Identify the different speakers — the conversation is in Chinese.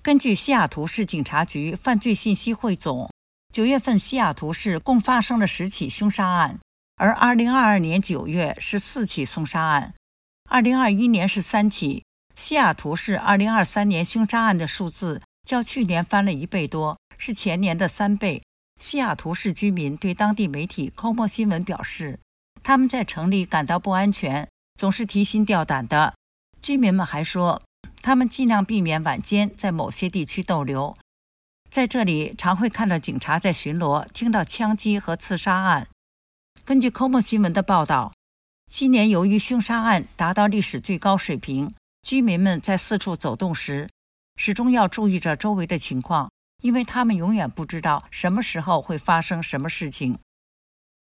Speaker 1: 根据西雅图市警察局犯罪信息汇总，9月份西雅图市共发生了10起凶杀案，而2022年9月是4起凶杀案，2021年是3起。西雅图市2023年凶杀案的数字较去年翻了1倍多，是前年的3倍。西雅图市居民对当地媒体 KOMO 新闻表示，他们在城里感到不安全，总是提心吊胆的。居民们还说，他们尽量避免晚间在某些地区逗留。在这里常会看到警察在巡逻，听到枪击和刺杀案。根据 KOMO 新闻的报道，今年由于凶杀案达到历史最高水平，居民们在四处走动时始终要注意着周围的情况，因为他们永远不知道什么时候会发生什么事情。